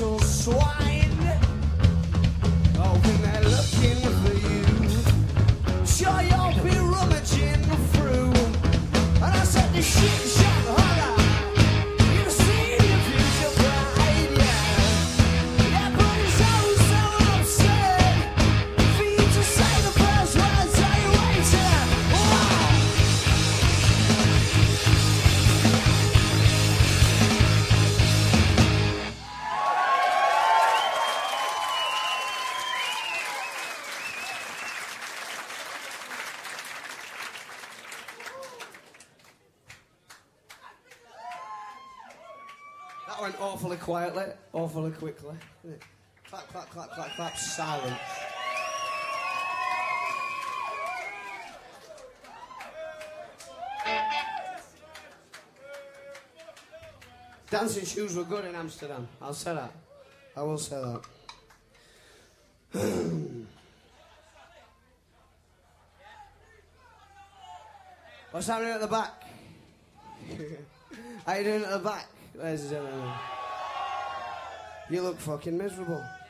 little swine. Oh, when they're looking for you, sure you'll be rummaging through. And I said the shit shot horror. You've seen the future bride, yeah. Yeah, but it's so absurd for you to say the first words that you waited. Wow. That went awfully quietly, awfully quickly. Didn't it? Clap, clap, clap, clap, clap, silence. Dancing shoes were good in Amsterdam. I'll say that. I will say that. What's happening at the back? How you doing at the back, ladies and gentlemen? You look fucking miserable.